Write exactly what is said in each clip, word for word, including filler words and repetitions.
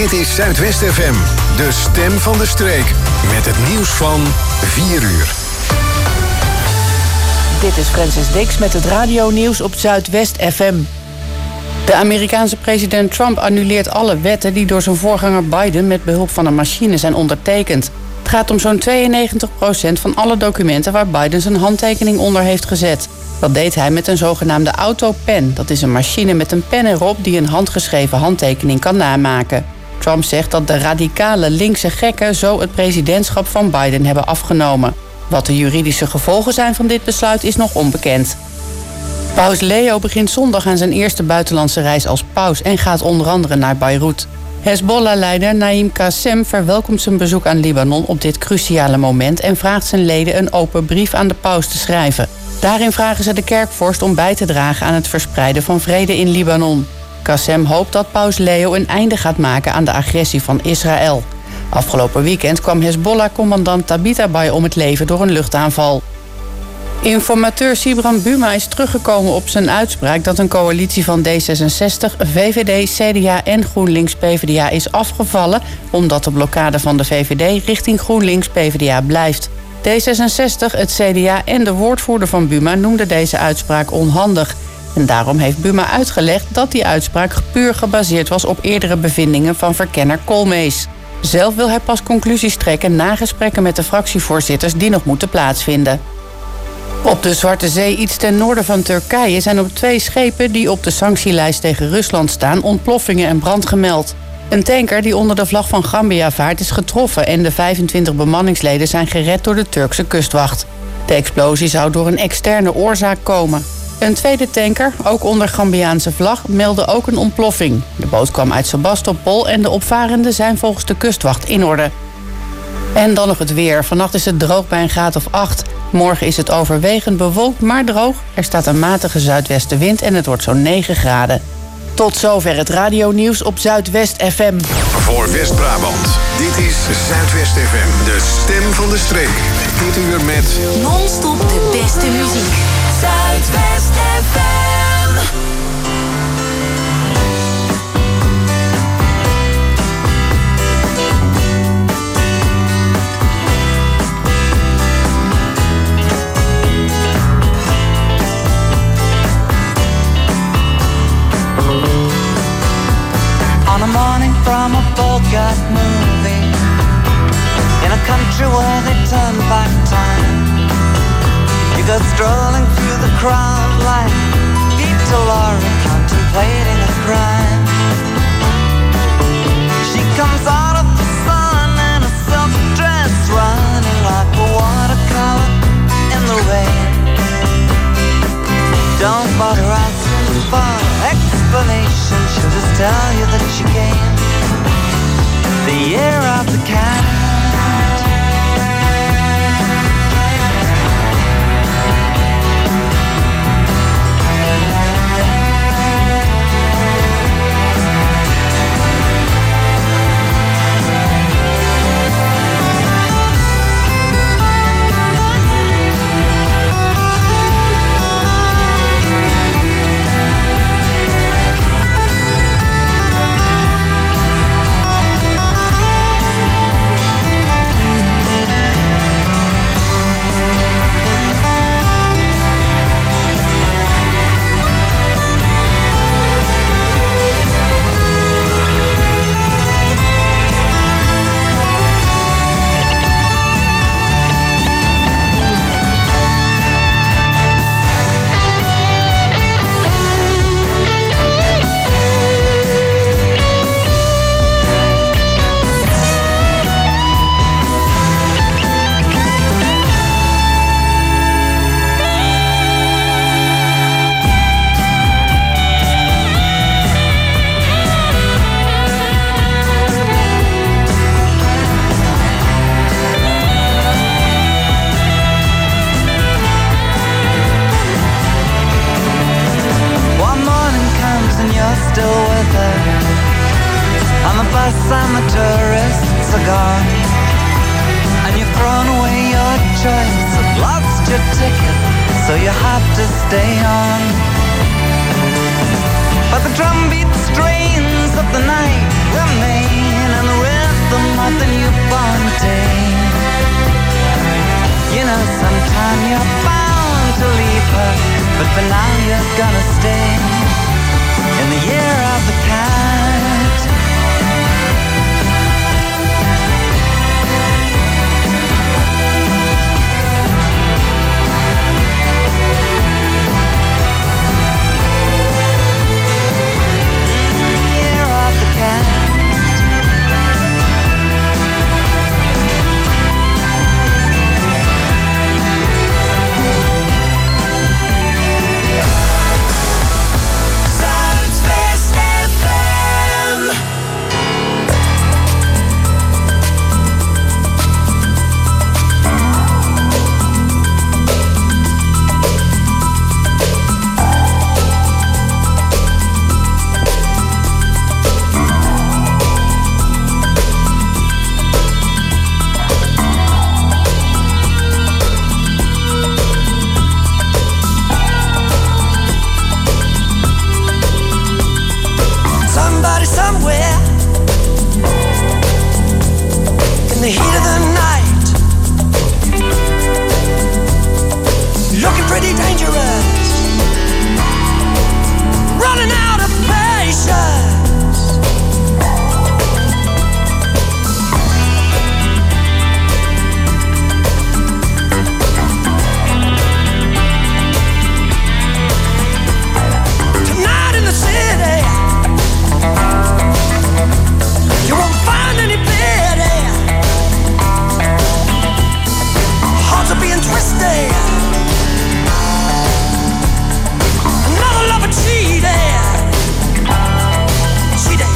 Dit is Zuidwest F M, de stem van de streek. Met het nieuws van vier uur. Dit is Francis Dix met het radionieuws op Zuidwest F M. De Amerikaanse president Trump annuleert alle wetten die door zijn voorganger Biden met behulp van een machine zijn ondertekend. Het gaat om zo'n tweeënnegentig procent van alle documenten waar Biden zijn handtekening onder heeft gezet. Dat deed hij met een zogenaamde autopen. Dat is een machine met een pen erop die een handgeschreven handtekening kan namaken. Trump zegt dat de radicale linkse gekken zo het presidentschap van Biden hebben afgenomen. Wat de juridische gevolgen zijn van dit besluit is nog onbekend. Paus Leo begint zondag aan zijn eerste buitenlandse reis als paus en gaat onder andere naar Beirut. Hezbollah-leider Naim Qassem verwelkomt zijn bezoek aan Libanon op dit cruciale moment en vraagt zijn leden een open brief aan de paus te schrijven. Daarin vragen ze de kerkvorst om bij te dragen aan het verspreiden van vrede in Libanon. Qassem hoopt dat paus Leo een einde gaat maken aan de agressie van Israël. Afgelopen weekend kwam Hezbollah-commandant Tabitabai om het leven door een luchtaanval. Informateur Sibran Buma is teruggekomen op zijn uitspraak dat een coalitie van D zesenzestig, V V D, C D A en GroenLinks-P V D A is afgevallen omdat de blokkade van de V V D richting GroenLinks-P V D A blijft. D zesenzestig, het C D A en de woordvoerder van Buma noemden deze uitspraak onhandig. En daarom heeft Buma uitgelegd dat die uitspraak puur gebaseerd was op eerdere bevindingen van verkenner Koolmees. Zelf wil hij pas conclusies trekken na gesprekken met de fractievoorzitters die nog moeten plaatsvinden. Op de Zwarte Zee, iets ten noorden van Turkije, zijn op twee schepen die op de sanctielijst tegen Rusland staan ontploffingen en brand gemeld. Een tanker die onder de vlag van Gambia vaart is getroffen en de vijfentwintig bemanningsleden zijn gered door de Turkse kustwacht. De explosie zou door een externe oorzaak komen. Een tweede tanker, ook onder Gambiaanse vlag, meldde ook een ontploffing. De boot kwam uit Sebastopol en de opvarenden zijn volgens de kustwacht in orde. En dan nog het weer. Vannacht is het droog bij een graad of acht. Morgen is het overwegend bewolkt, maar droog. Er staat een matige zuidwestenwind en het wordt zo'n negen graden. Tot zover het radionieuws op Zuidwest F M. Voor West-Brabant, dit is Zuidwest F M, de stem van de streek. Dit uur met non-stop de beste muziek. Zuidwest F M. On a morning from a Bogart movie, in a country where they turn back time, you go strolling through the crowd like Peter Lorre contemplating a crime. She comes out of the sun in a silk dress, running like a watercolor in the rain. Don't bother asking for explanation, she'll just tell you that she came the year of the cat. But the drumbeat strains of the night remain. gonna stay in the year of the cat. Year of the cat. Somewhere in the heat of the night, looking pretty dangerous, running out of patience. Tonight in the city, you won't find any pity. Hearts are being twisted. Another lover cheated. Cheated.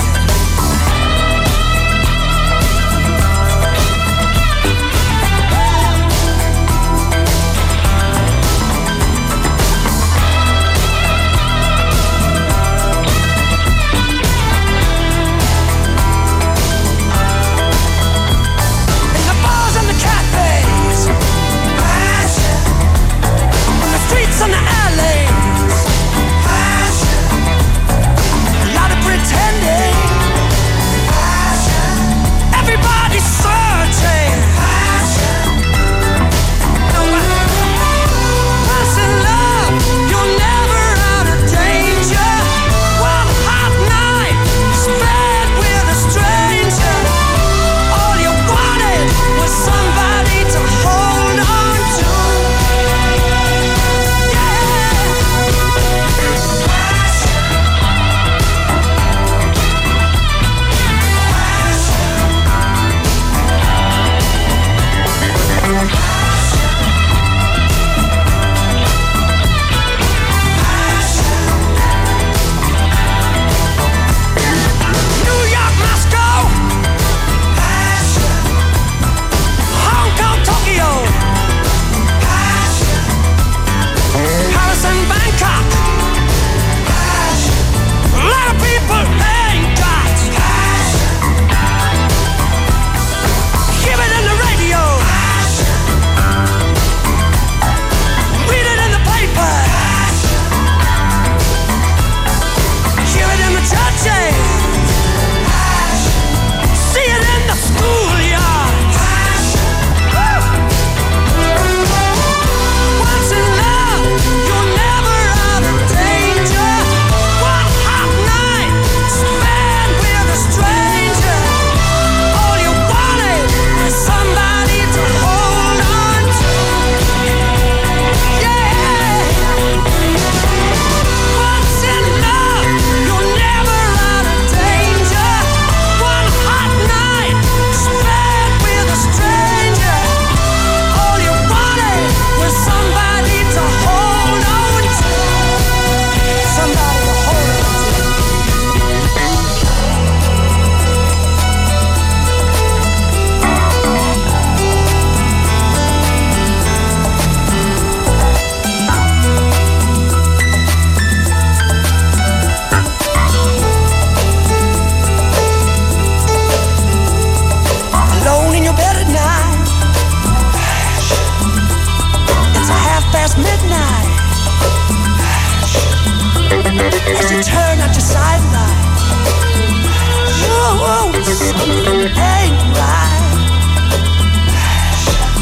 On the alleys, passion. A lot of pretending, passion. Everybody's searching, passion. No matter what's in love, you're never out of danger. One hot night spent with a stranger. All you wanted was somebody to hold on to. As you turn out your sideline, oh, something ain't right.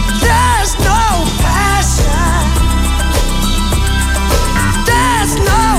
There's no passion. There's no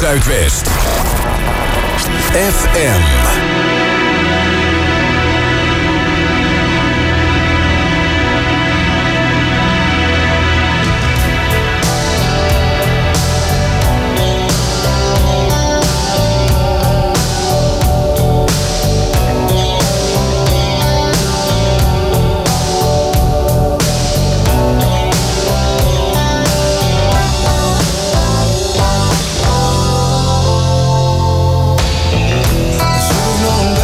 Zuidwest. F M. Should've known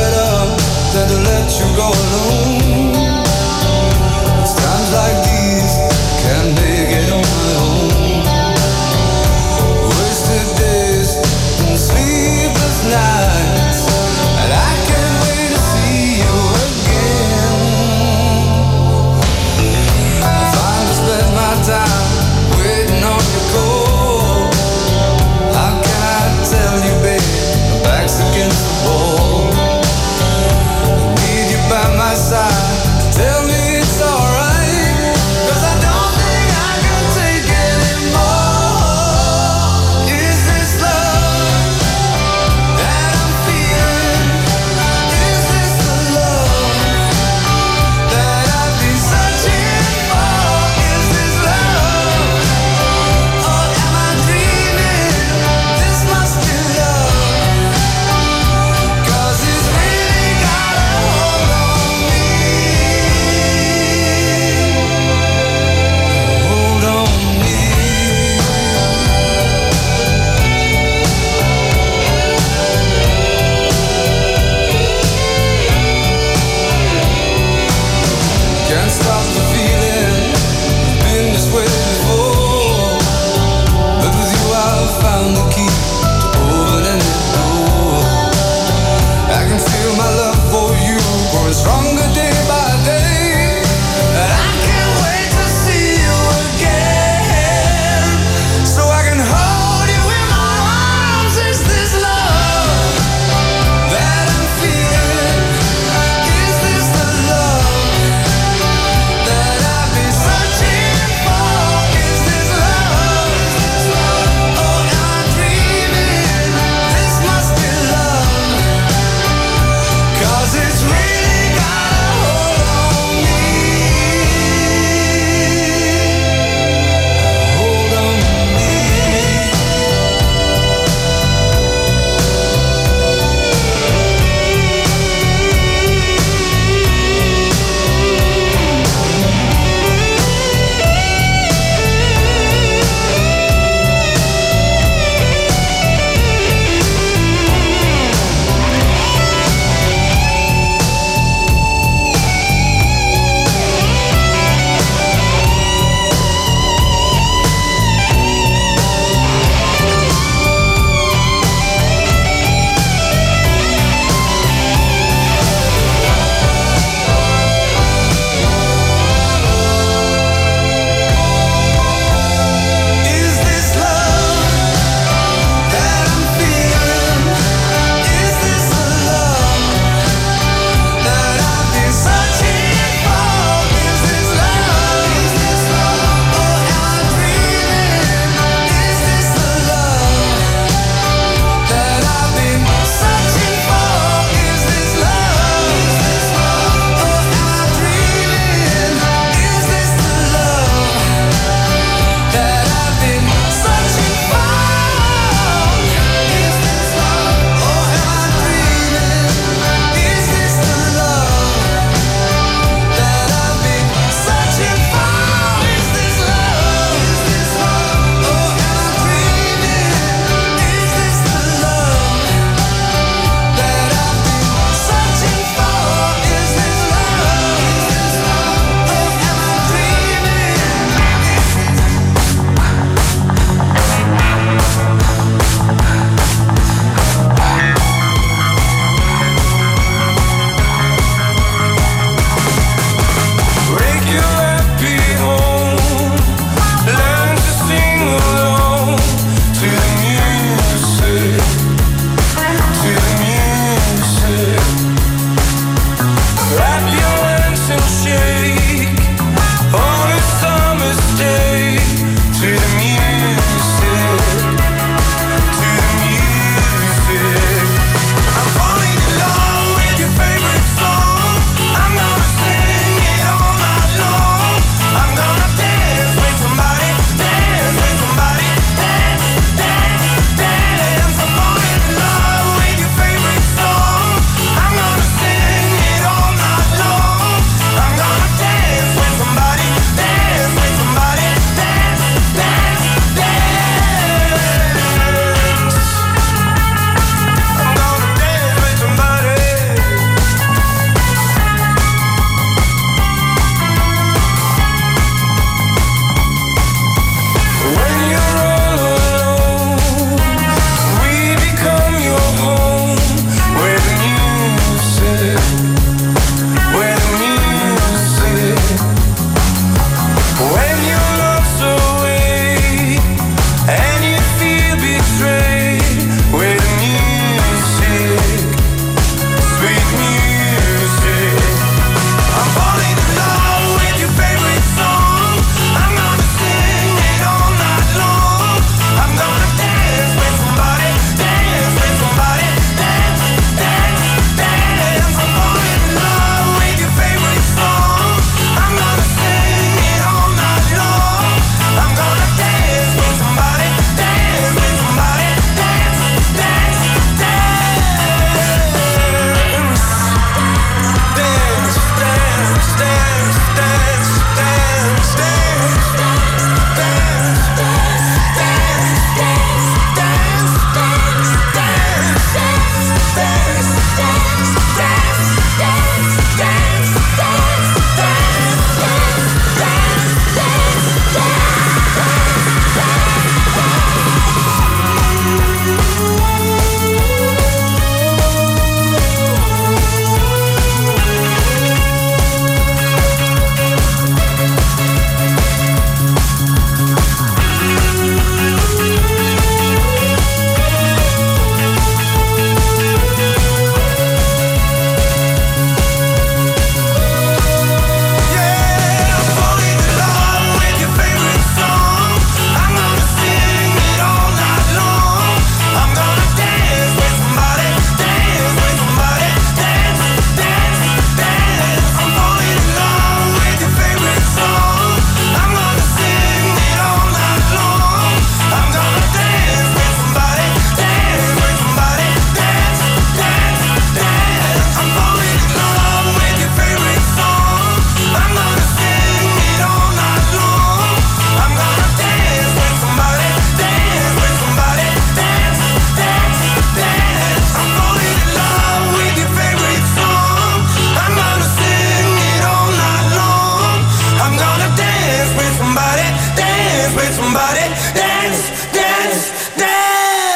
dance, dance, dance.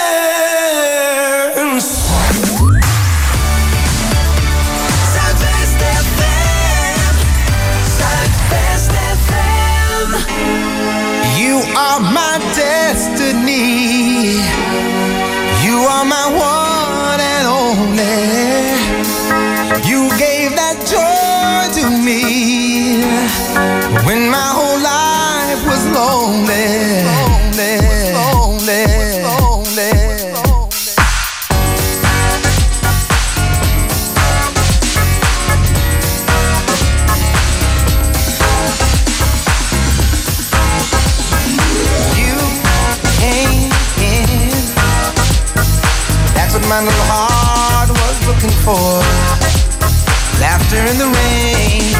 Zuidwest F M, Zuidwest F M. You are my destiny. You are my one and only. You gave that joy to me when my whole life was lonely, lonely, lonely, lonely. You came in. That's what my little heart was looking for. Laughter in the rain,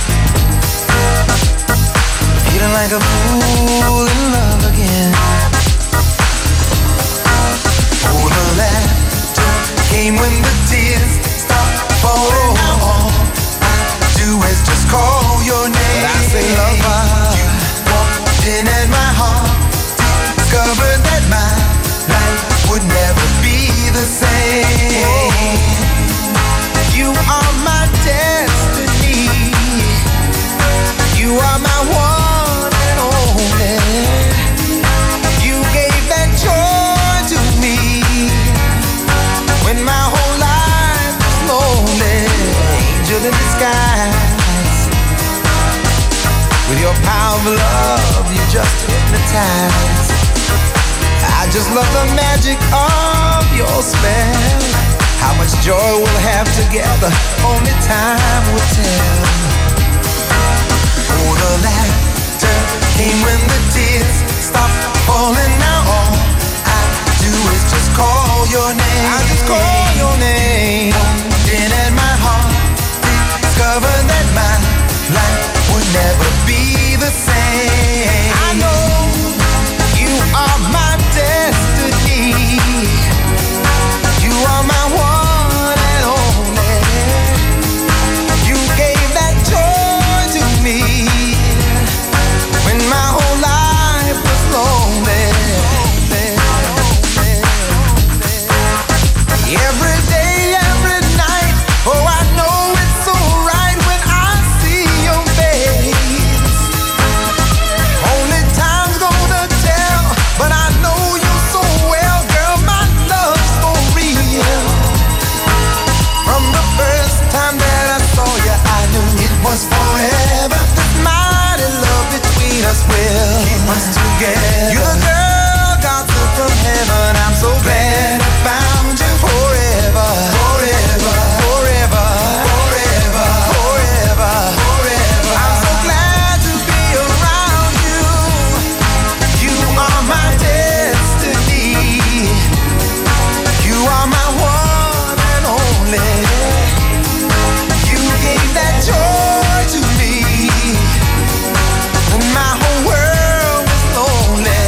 feeling like a fool in love again. Oh, the laughter came when the tears stopped falling. All I do is just call your name. But I say, lover, you walked in at my heart, discovered that my life would never be the same. You are my destiny. You are my one and only. You gave that joy to me when my whole life was lonely. Angel in disguise. With your power of love, you just hypnotize. I just love the magic of your spell. How much joy we'll have together, only time will tell. Oh, the laughter came when the tears stopped falling. Now all I do is just call your name. I just call your name. Then at my heart, discover that my life would never be the same. I know you are my destiny. You are my one and only. You gave that joy to me when my whole life was lonely. Every day, every night, oh, I know it's so right when I see your face. Only time's gonna tell, but I know you so well, girl, my love's for real. From the first time that I saw you, I knew it was forever. This mighty love between us will keep us together. You're the girl God sent from heaven. I'm so glad I found you. Forever, forever, forever, forever, forever, forever. I'm so glad to be around you. You are my destiny. You are my one and only. You gave that joy to me when my whole world was lonely.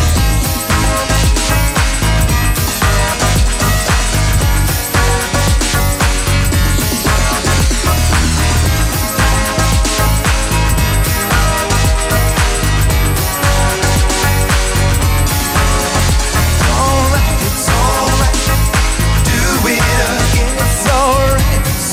Alright, it's alright. Do it again. It's alright. It's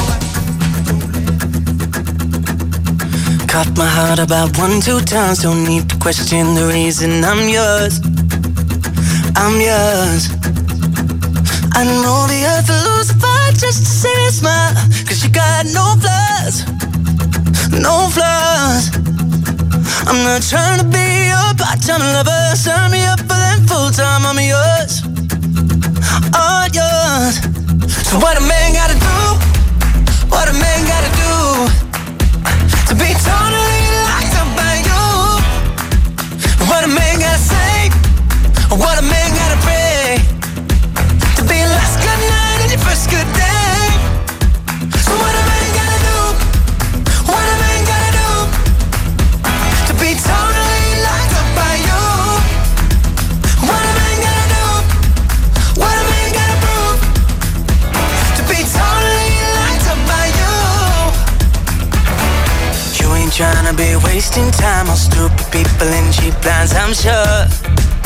alright. Caught my heart about one, two times. Don't need to question the reason I'm yours. I'm yours. I know the earth will lose a fight just to see me smile. Cause you got no flaws, no flaws. I'm not trying to be your part-time lover. Sign me up for that full-time. I'm yours, all yours. So what a man gotta do, what a man gotta do to be totally locked up by you. What a man gotta say, what a man gotta pray to be your last good night and your first good day. So what a man gotta do, what a man gotta do to be totally locked up by you. What a man gotta do, what a man gotta prove to be totally locked up by you. You ain't tryna be wasting time on stupid people and cheap lines, I'm sure.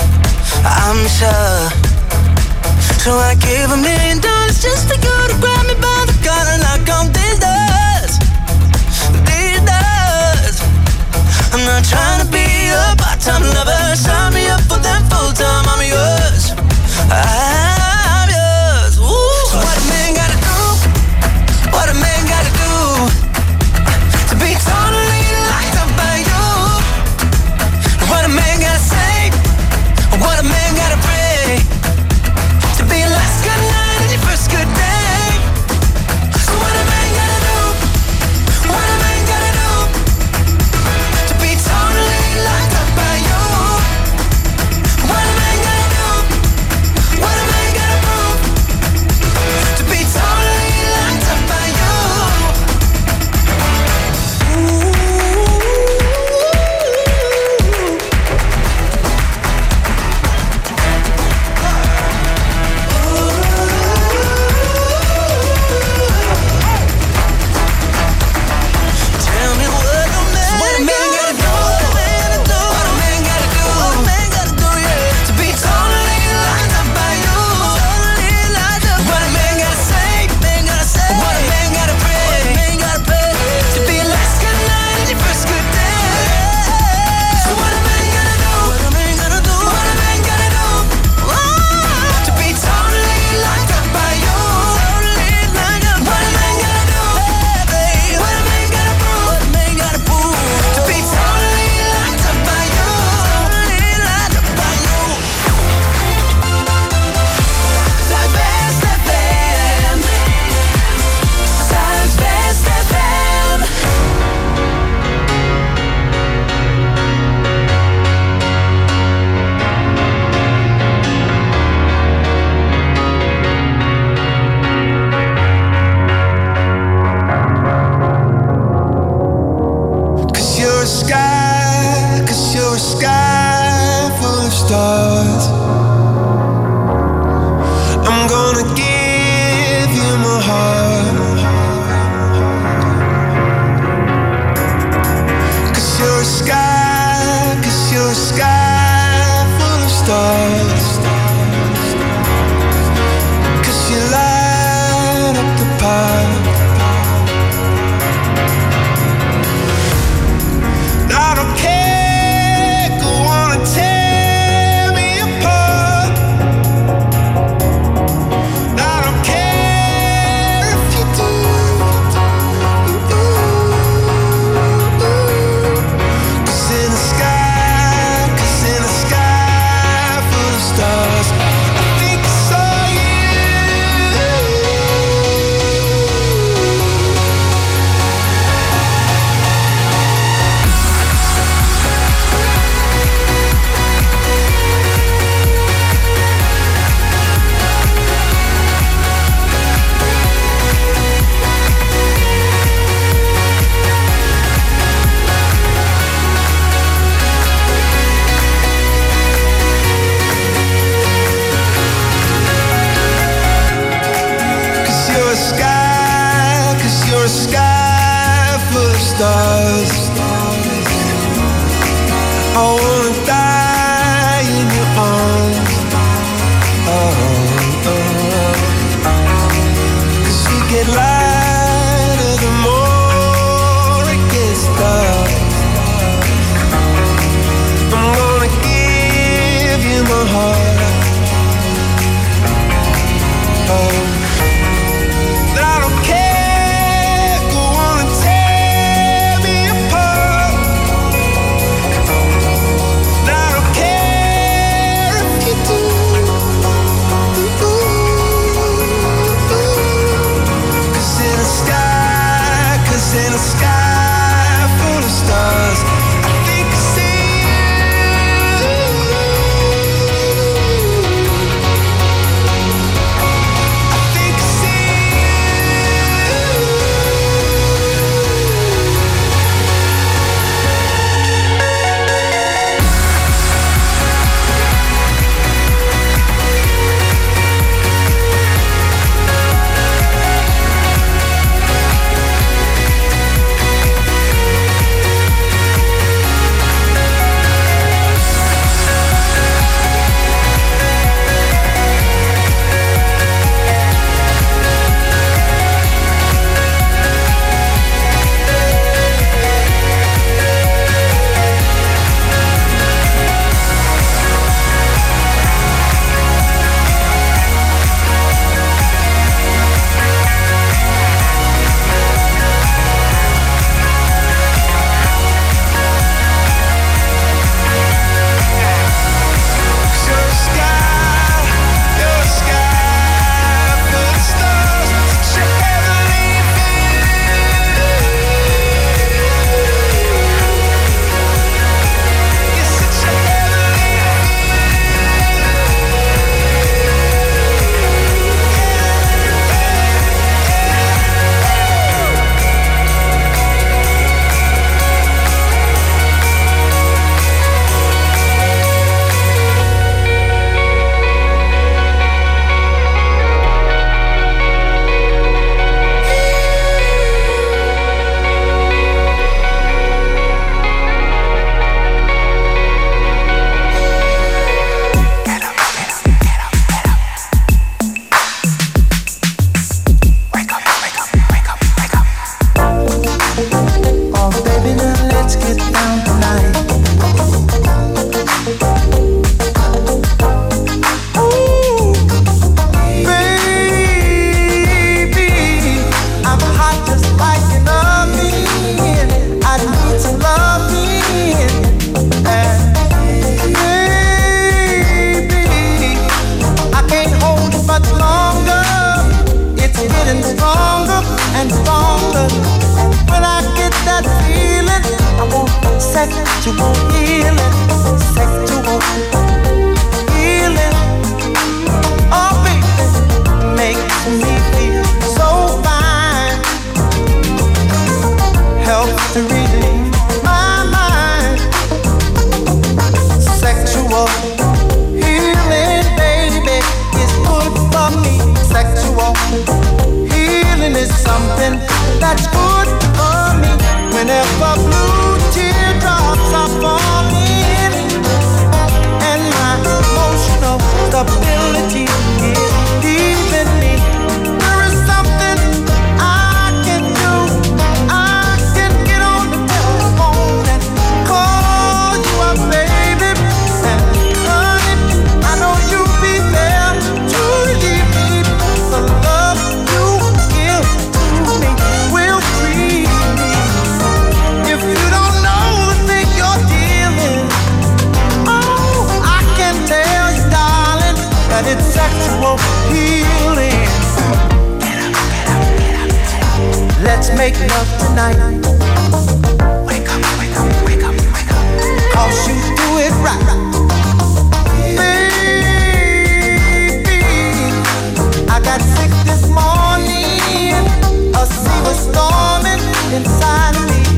picture. So I gave a million dollars just to go to grab me by the collar and knock on these doors, these doors. I'm not trying to be a part-time lover. Sign me up for them full-time. I'm yours, I'm yours. Ooh. So what a man gotta do, what a man gotta do to be totally locked up by you. What a man gotta say, what a man gotta pray to be your last good night and your first good day. So what a man gotta do, what a man gotta do to be totally locked up by you. What a man gotta do, what a man gotta prove to be totally locked up by you. Ooh. Tell me what a man, what a man gotta do, what a man gotta do, what a man gotta do, yeah, to be totally locked up by you, totally locked up. What a man gotta say, man gotta say, what a man gotta pray, man gotta pray to be your last good night and your first good day. So what a man gotta do, what a man gotta do, what a man gotta do, oh, to be totally locked up by you, totally locked up. What a man gotta do, baby, what a man gotta prove, what a man gotta prove to be totally locked up by you, totally locked up by you. Zuidwest F M, Zuidwest F M. Cause you're a sky, cause you're a sky full of stars. I'm gonna give you my heart. Cause you're a sky, cause you're a sky full of stars. Cause you light up the path. I don't care, go on and tear me apart. I don't care if you do. Cause in the sky, cause in the sky full of stars, I think I saw you. Cause you're a sky, cause you're a sky full of stars. I wanna die in your arms. Oh, oh. Cause you get lighter the more it gets dark. I'm gonna give you my heart. Oh. I don't care, go on and tear me apart. I that's good for me. Whenever blue teardrops are falling and my emotional stability is leaving me, there is something I can do. I can get on the telephone and call you up, baby. And honey, I know you'll be there to relieve me. The love you give to me will free me. If you don't know the thing you're dealing, oh, I can tell you, darling, that it's sexual healing. Let's make love tonight. Wake up, wake up, wake up, wake up. 'Cause you do it right. Baby, I got sick this morning. A sea was storming inside of me.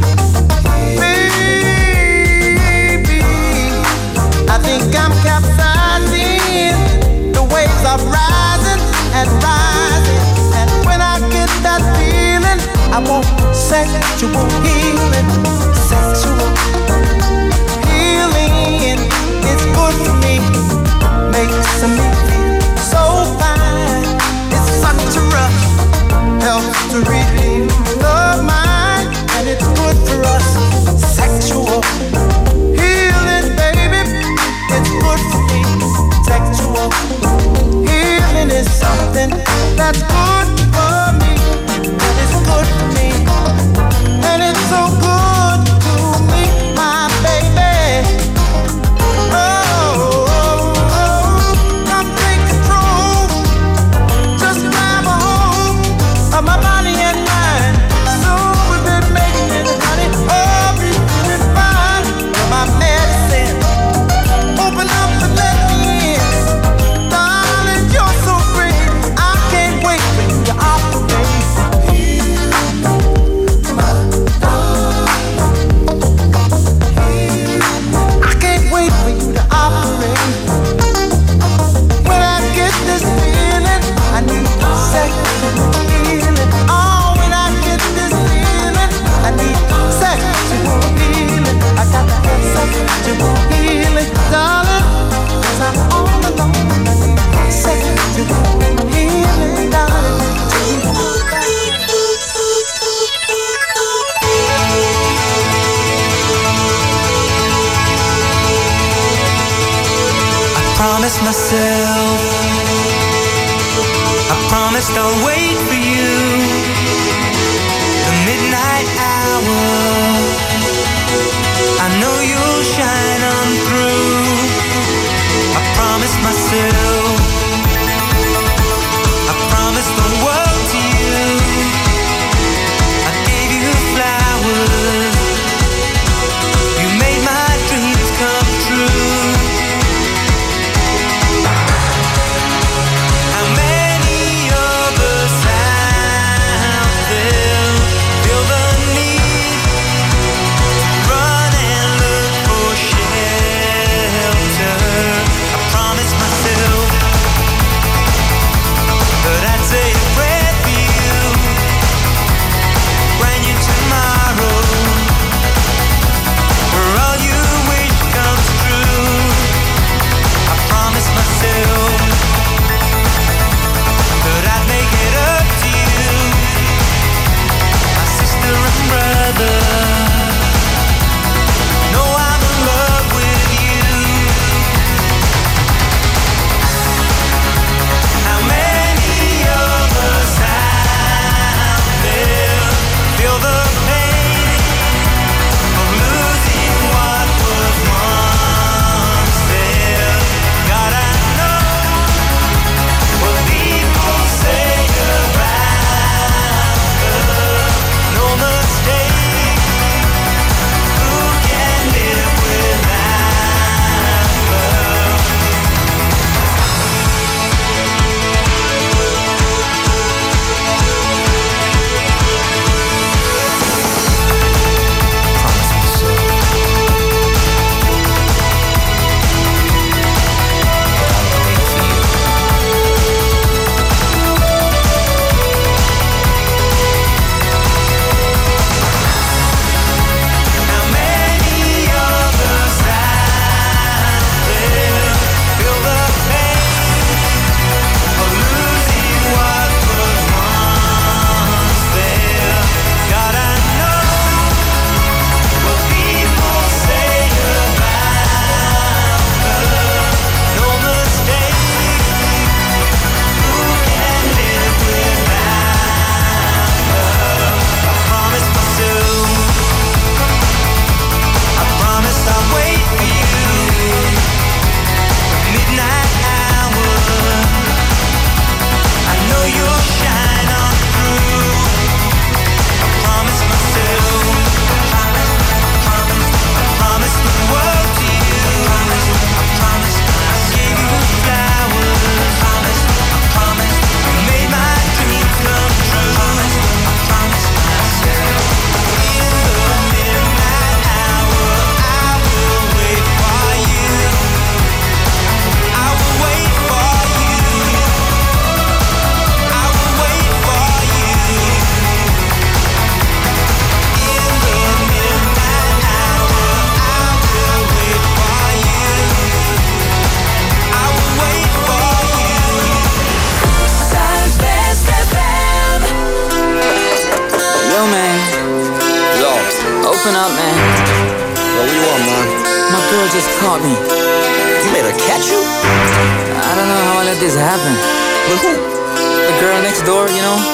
Baby, I think I'm capsizing. The waves are rising and rising. And when I get that feeling, I want sexual healing. Sexual healing is good for me. Makes me feel so fine. It's such a rush. Helps to relieve the mind. And it's good for us. Sexual healing, baby. It's good for me. Sexual healing is something that's good for me. And it's good for me. And it's so good to me, my baby. Oh, oh, oh. Come take control. Just grab a hold of my body and mind. So we've been making it, honey. Oh, we feeling fine. You're my medicine. Open up and let me in. Darling, you're so great. I can't wait for you to operate. I can't wait for you to operate. When I get this feeling, I need sexual healing. Oh, when I get this feeling, I need sexual healing. I got to have sexual healing, darling, 'cause I'm all alone. I need sexual healing, darling. I promised myself, I promised I'll wait for you. The midnight hour, I know you'll shine on through. I promised myself, I promised the world to you. I gave you flowers, you made my dreams come true. How many of us out there feel the need to run and look for shelter? I promised myself caught me. You made her catch you? I don't know how I let this happen. But who? The girl next door, you know?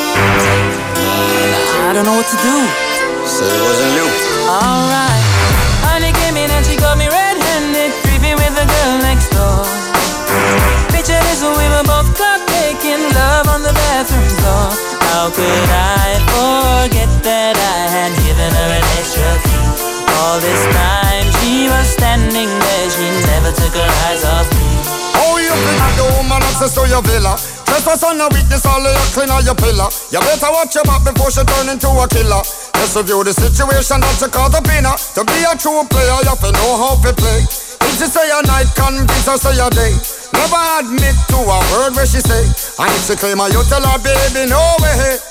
I don't know what to do. So it wasn't you. Alright. Honey came in and she got me red-handed, creepy with the girl next door. Picture this, we were both caught making love on the bathroom floor. How could I forget that I had given her an extra key? All this time she was standing there, she never took her eyes off me. Oh, you think the woman access to your villa? Trespass on a witness, all of your clean on your pillar. You better watch your back before she turn into a killer. Just review the situation that you call the winner. To be a true player, you have to know how to play. If she say a night, convince her say a day. Never admit to a word where she say. And if she claim her, you tell her, baby, no way.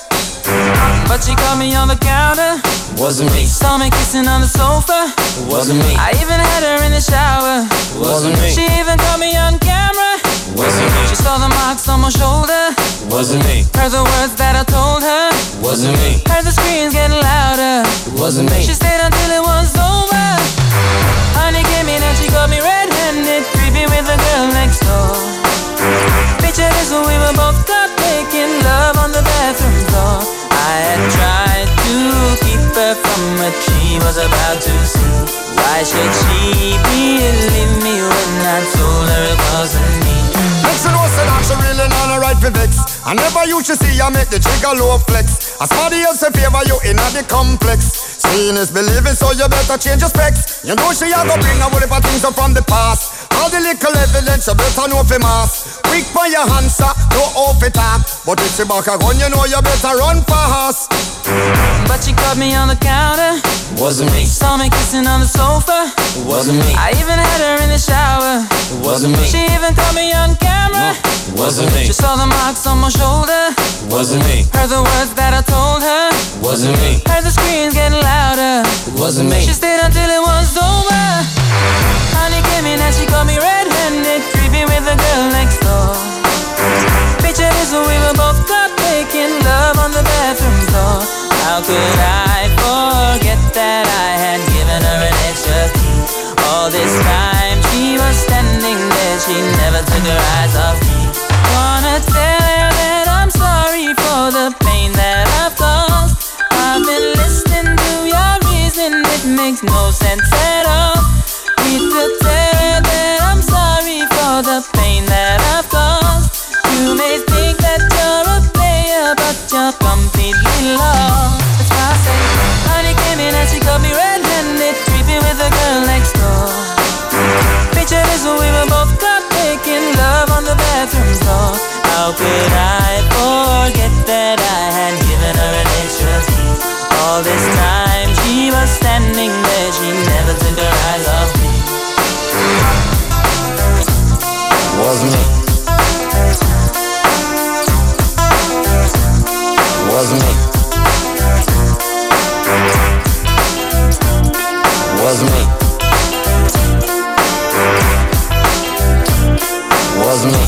But she caught me on the counter. Wasn't me. Saw me kissing on the sofa. Wasn't me. I even had her in the shower. Wasn't me. She even caught me on camera. Wasn't me. She saw the marks on my shoulder. Wasn't me. Heard the words that I told her. Wasn't me. Heard the screams getting louder. Wasn't me. She stayed until it was over. Honey came in and she got me red-handed, creepy with the girl next door. Picture this, we were both caught making love on the bathroom floor. I had tried to keep her from what she was about to see. Why should she believe me when I told her it wasn't me? Make she know say that she really not a right for vex. I never used to see her make the trigger low flex. As somebody else in favor you in the complex. Seeing is believing, so you better change your specs. You know she a go bring a whole heap of things up from the past. All the little evidence you better know for mass. Quick for your answer, no off it up. But if she back a gun, you know you better run fast. But she caught me on the counter. Wasn't me. Saw me kissing on the sofa. Wasn't me. I even had her in the shower. Wasn't me. She even caught me on camera. Wasn't me. She saw the marks on my shoulder. Wasn't me. Heard the words that I told her. Wasn't me. Heard the screams getting louder. Wasn't me. She stayed until it was over. Honey came in and she got me red-handed, creepy with the girl next door. Picture this, we were both caught making love on the bathroom floor. How could I forget that I had given her an extra key? All this time she was standing there, she never took her eyes off me. Wanna tell her that I'm sorry for the pain that I've caused. I've been listening to your reason, it makes no sense at all. Need to tell her that I'm sorry for the pain that I've caused. You may think that you're a player, but you're completely lost. That's why I say, honey came in and she got me red-handed, creepy with the girl next door. Picture this, we were both caught making love on the bathroom floor. How could I forget that I had given her an extra key? All this time she was standing there, she never took her eyes off me. Was me. Was me. Was me. Was me.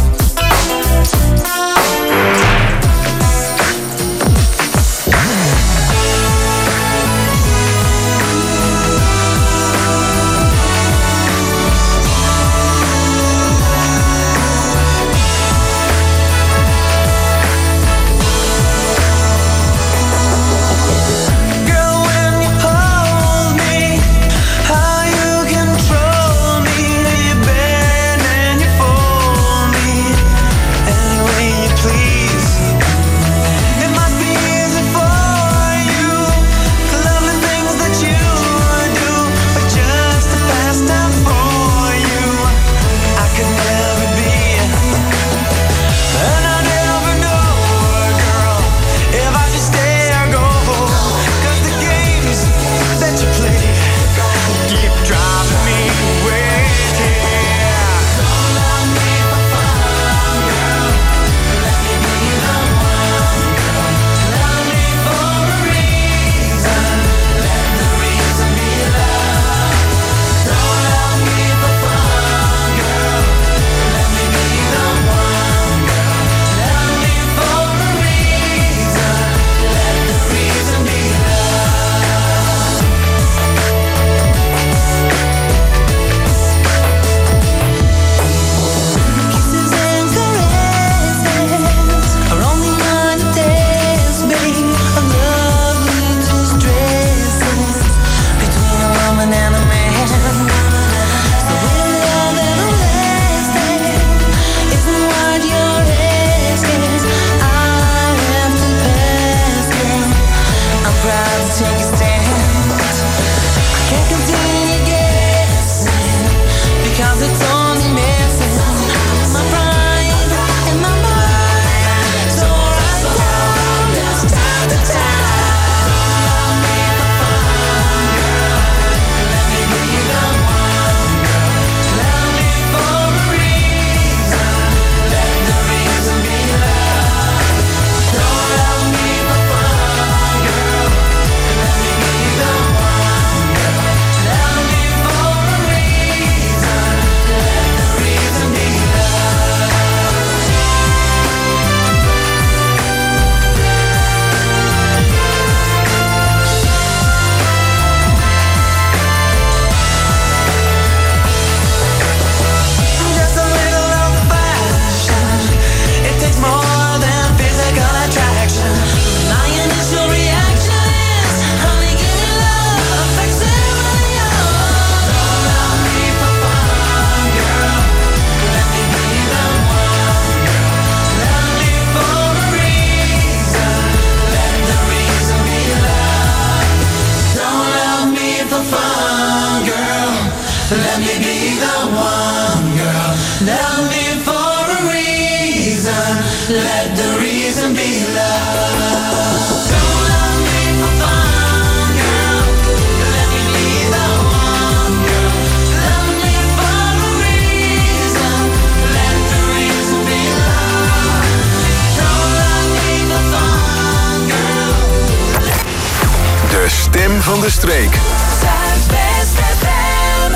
van de streek. Zuidwest F M.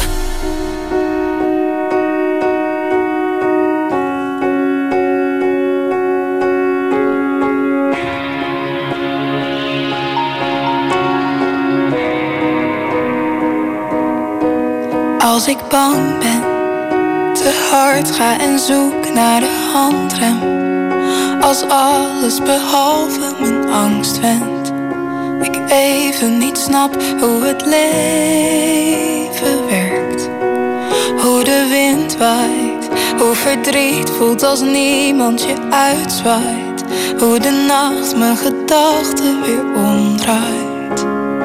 Als ik bang ben, te hard ga en zoek naar de handrem. Als alles behalve mijn angst wendt. Ik even niet snap hoe het leven werkt. Hoe de wind waait, hoe verdriet voelt als niemand je uitzwaait. Hoe de nacht mijn gedachten weer omdraait.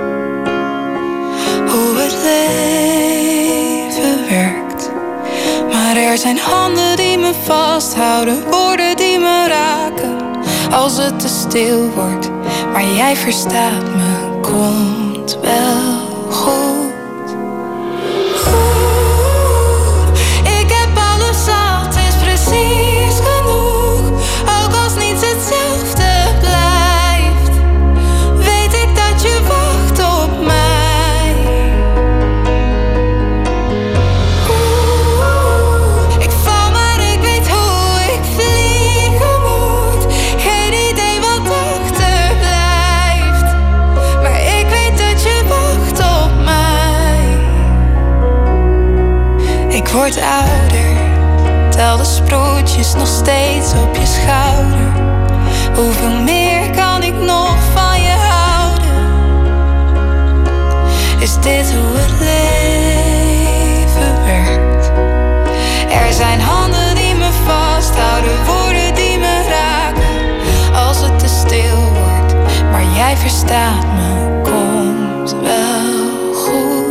Hoe het leven werkt. Maar er zijn handen die me vasthouden, woorden die me raken. Als het te stil wordt, maar jij verstaat me, komt wel goed. Oeh, ik heb alles zat, is precies genoeg. Ook als niets hetzelfde blijft, weet ik dat je wacht op mij. Oeh, ik val maar ik weet hoe ik vliegen moet. Geen idee wat achterblijft, maar ik weet dat je wacht op mij. Ik word ouder, tel de sproetjes nog steeds op je schouder. Hoeveel meer kan ik nog van je houden? Is dit hoe het leven werkt? Er zijn handen die me vasthouden, woorden die me raken. Als het te stil wordt, maar jij verstaat me, komt wel goed.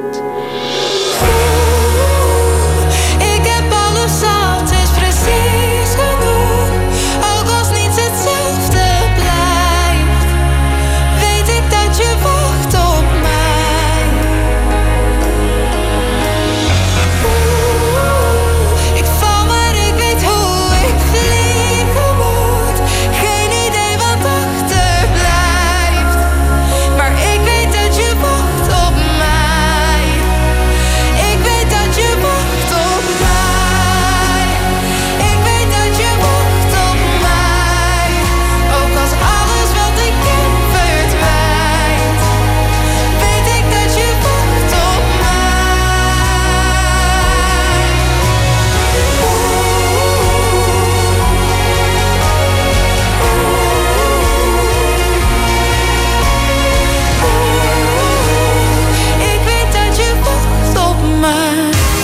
Ik heb alles zat, is precies genoeg. Ook als niets hetzelfde blijft, weet ik dat je wacht op mij. Oeh, ik val maar ik weet hoe ik vliegen moet. Geen idee wat achterblijft, maar ik weet dat je wacht op mij. Ik weet dat je wacht op mij. Ik weet dat je wacht op mij. Ook als alles wat ik ken verdwijnt, weet ik dat je wacht op mij. Ik weet dat je wacht op mij.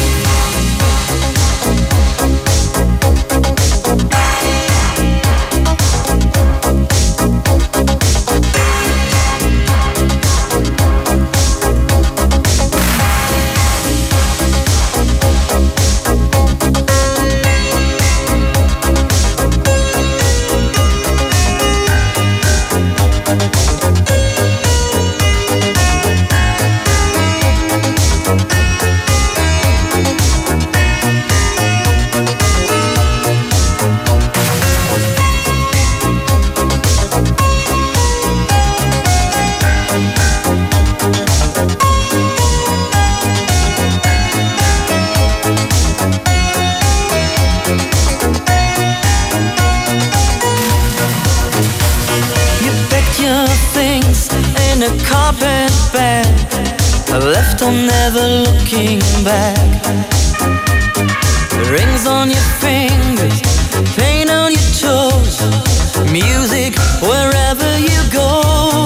You packed your things in a carpet bag, left on never looking back. Rings on your fingers, paint on your toes, music wherever you go.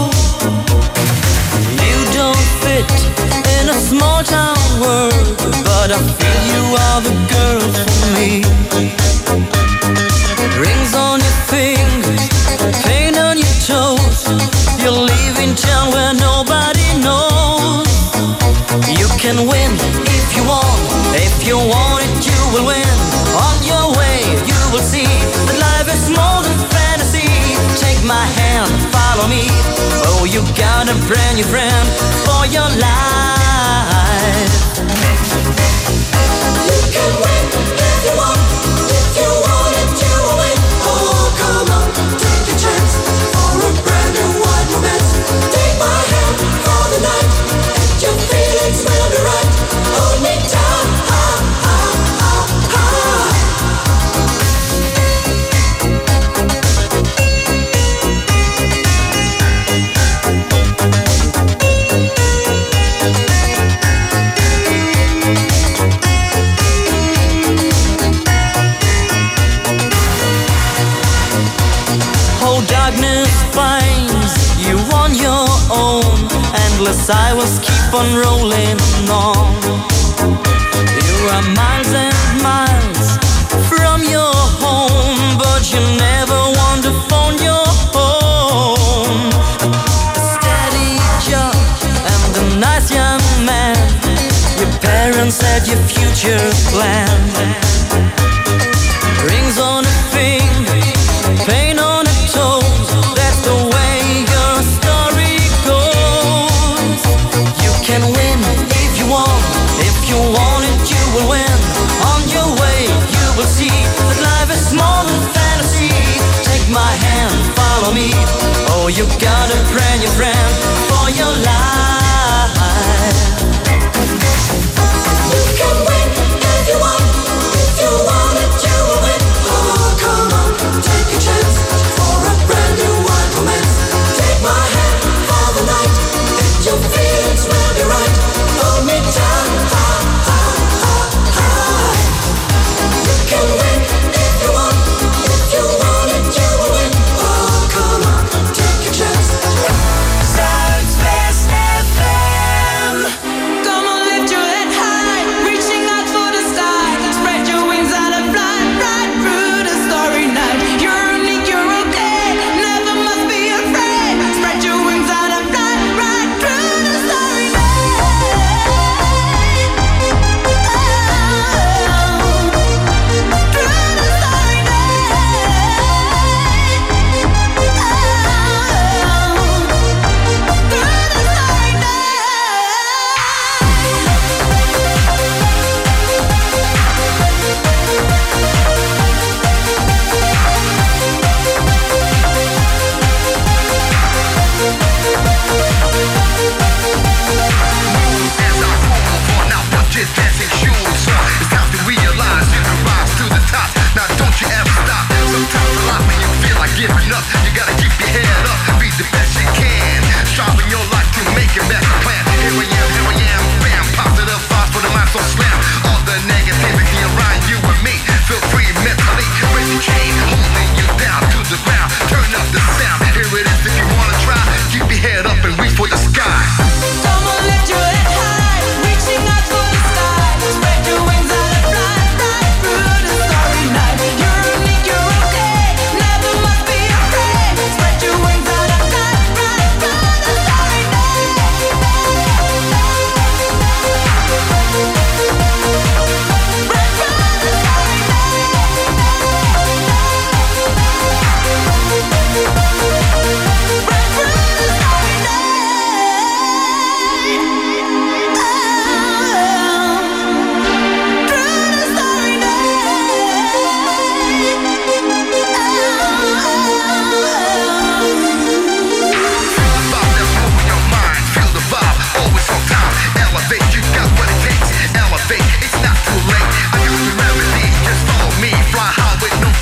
You don't fit in a small town world, but I feel you are the girl for me. Rings on your fingers, paint on your toes, you're leaving town where nobody knows. You can win if you want, if you want it you will win. On your way you will see that life is more than fantasy. Take my hand, follow me, oh you got a brand new friend for your life. You can win if you want, if you want it you will win. Oh come on, take a chance for a brand new wide romance. Take my hand for the night. 'cause I was keep on rolling on. You are miles and miles from your home, but you never want to phone your home. A steady job and a nice young man. Your parents had your future planned.